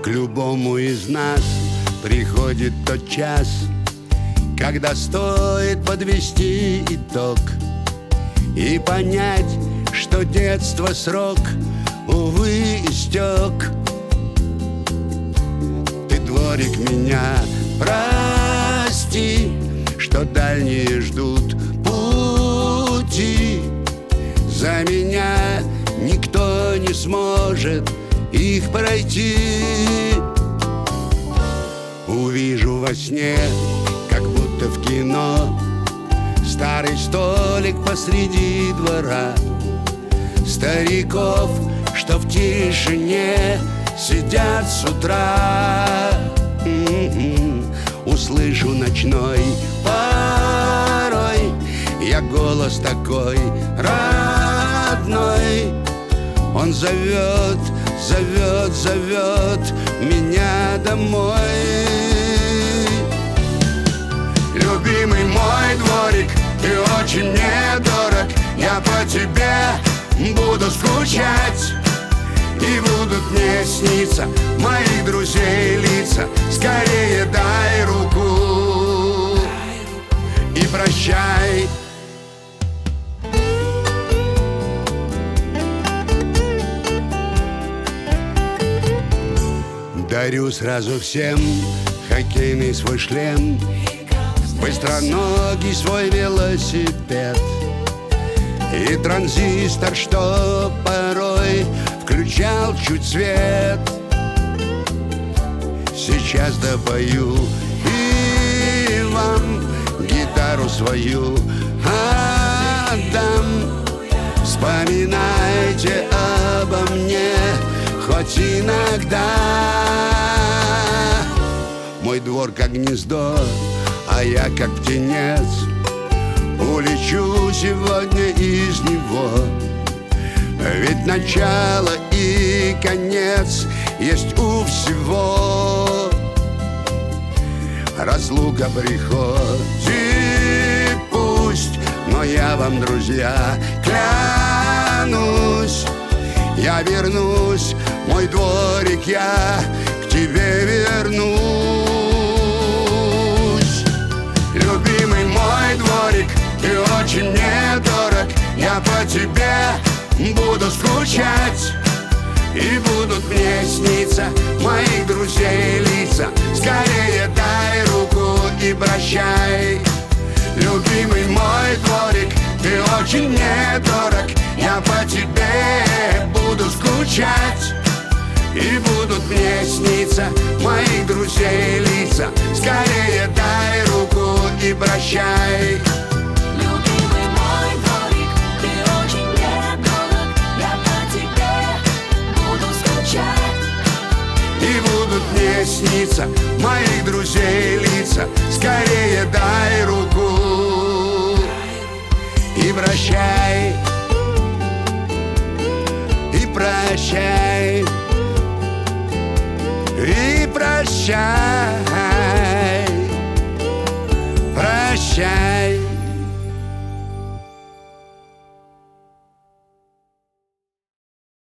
К любому из нас приходит тот час, когда стоит подвести итог и понять, что детство срок, увы, истек. Ты, дворик, меня прости, что дальние ждут пути. За меня никто не сможет их пройти. Увижу во сне, как будто в кино, старый столик посреди двора, стариков, что в тишине сидят с утра. Услышу ночной порой я голос такой родной. Он зовет, зовет, зовет меня домой. Любимый мой дворик, ты очень мне дорог. Я по тебе буду скучать, и будут мне сниться моих друзей лица. Скорее дай руку и прощай. Дарю сразу всем хоккейный свой шлем, быстроногий свой велосипед и транзистор, что порой включал чуть свет. Сейчас допою и вам гитару свою отдам. Вспоминайте обо мне хоть иногда. Мой двор как гнездо, а я как птенец. Улечу сегодня из него, ведь начало и конец есть у всего. Разлука приходит пусть, но я вам, друзья, клянусь, я вернусь, мой дворик, я к тебе вернусь. Любимый мой дворик, ты очень мне дорог. Я по тебе буду скучать, и будут мне сниться моих друзей лица. Скорее дай руку и прощай. Любимый мой дворик, ты очень мне дорог. Я по тебе буду скучать, и будут мне сниться моих друзей лица. Скорее дай руку и прощай. Любимый мой дворик, ты очень мне дорог. Я по тебе буду скучать, и будут мне сниться моих друзей лица. Скорее дай руку и прощай. И прощай. И прощай. Прощай.